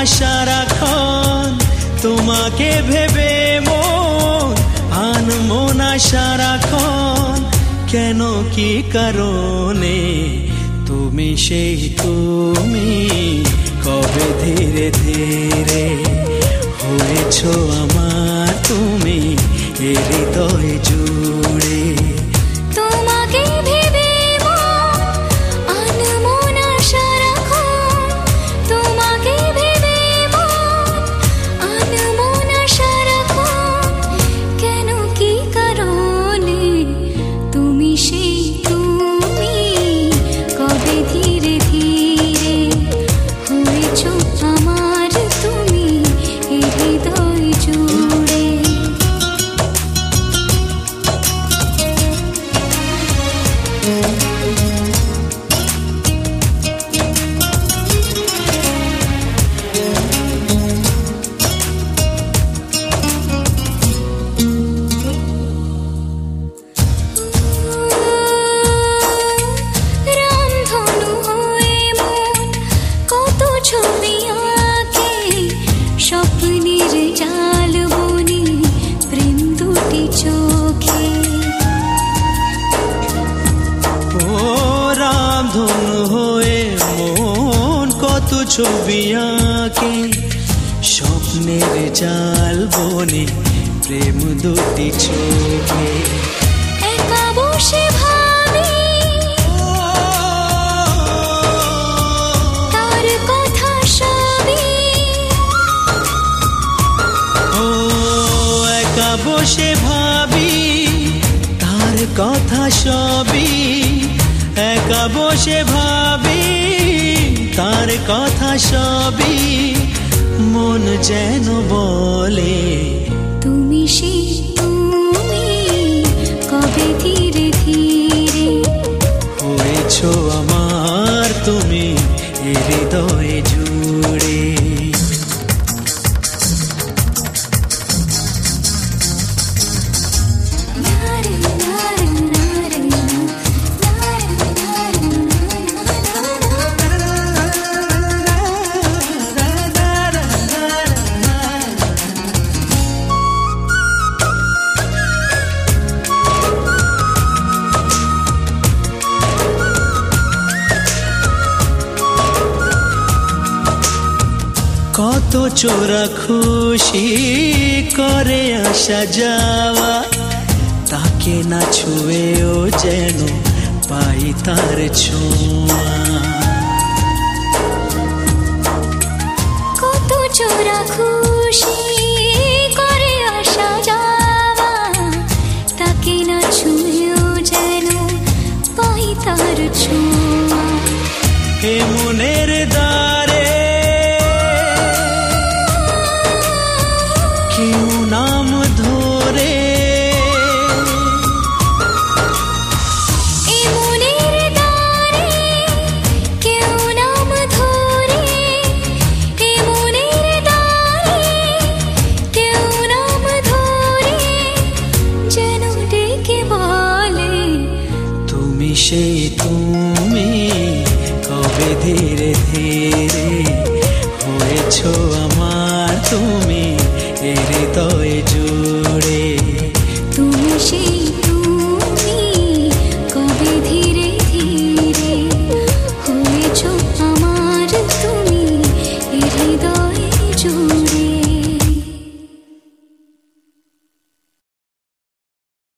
সারাক্ষণ তোমাকে ভেবে মন আনমো না সারাক্ষণ, কেন কি কারণে? তুমি সেই তুমি, কবে ধীরে ধীরে হয়েছো আমার তুমি এ হৃদয় জুড়ে। তোমাকে ভেবে আনমো না সারাক্ষণ, তোমাকে ভেবে আনমো না সারাক্ষণ, কেন কি কারণে? তুমি সেই তুমি, কবে ধীরে ধীরে হয়েছো আমার তুমি এ হৃদয় জুড়ে। রামধনু হয়ে মন কত ছবি আঁকে, স্বপ্নের জাল বনে প্রেম দুটি চোখে। ও রামধনু হয়ে মন কত ছবি আঁকে, স্বপ্নের জাল বনে প্রেম দুটি চোখে। একা বসে ভাবি তার কথা সবই, ও একা বসে ভাবি তার কথা সবই, একা বসে ভাবি তার কথা সবই, মন যেন বলে তুমি সেই তুমি, কবে ধীরে ধীরে হয়েছো আমার তুমি এ হৃদয় জুড়ে। কত চোরা খুশি করে আসা যাওয়া, তাকে না ছুঁয়েও যেন পাই তার ছোঁয়া। কত চোরা খুশি করে আসা যাওয়া, তাকে না ছুঁয়েও যেন পাই তার ছোঁয়া। হে মনের দ্বারে কেউ নাম ধরে, এ মনের দ্বারে কেউ নাম ধরে, এ মনের দ্বারে কেউ নাম ধরে, যেন ডেকে বলে তুমি সেই তুমি, কবে ধীরে ধীরে হয়েছো আমার তুমি এ